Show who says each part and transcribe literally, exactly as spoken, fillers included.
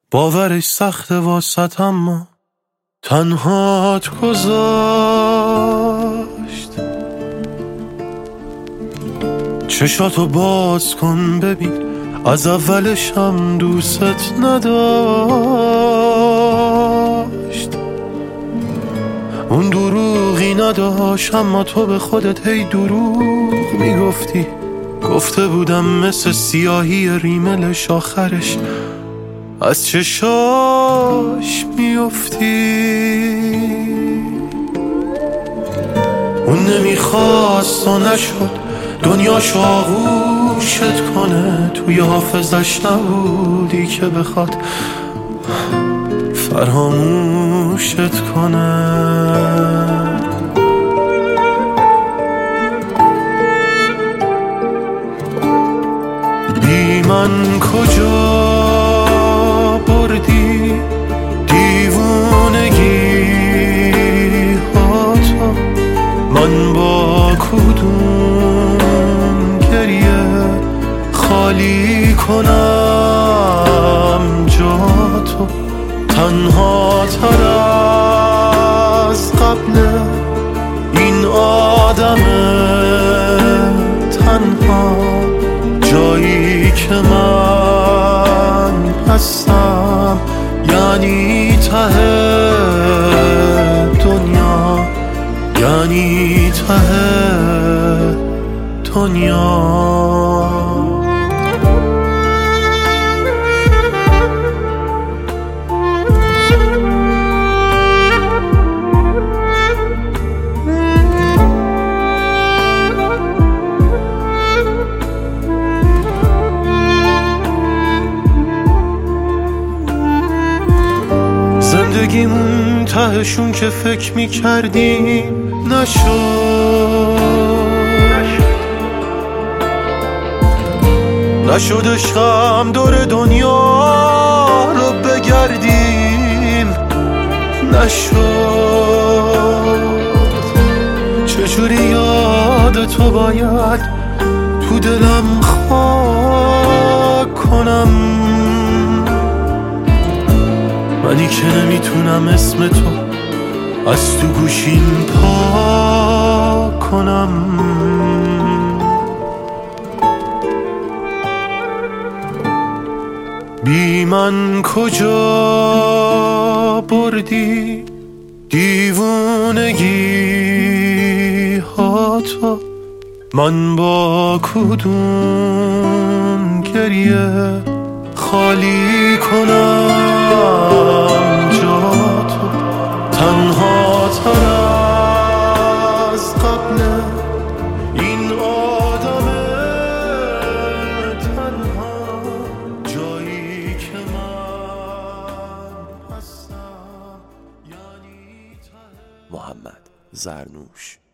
Speaker 1: باورش سخته واسط اما تنهات گذاشت. چشاتو باز کن ببین از اولش هم دوست نداشت. اون دروغی نداشت اما تو به خودت هی دروغ میگفتی. گفته بودم مثل سیاهی ریملش آخرش از چشاش میفتی. اون نمیخواست و نشد دنیاش آغوشت کنه. توی حافظش نبودی که بخواد فراموشت کنه. بی من کجا بردی دیوونگی ها تو؟ من با کدوم گریه خالی کنم جا تو؟ تنها تر از قبل این آدم تنها جایی که من هستم یعنی ته دنیا، یعنی ته دنیا. زندگیمون تهشون که فکر میکردیم نشد. نشد عشقم دور دنیا رو بگردیم. نشد. چجوری یاد تو باید تو دلم خاک کنم؟ منی که نمیتونم اسم تو از تو گوشیم پاک کنم. بی من کجا بردی دیوونگی ها تو؟ من با کدوم گریه خالی کنم جا تو؟ تنها تر از قبل این آدم تنها جایی که من هستم یعنی ته.
Speaker 2: محمد زرنوش.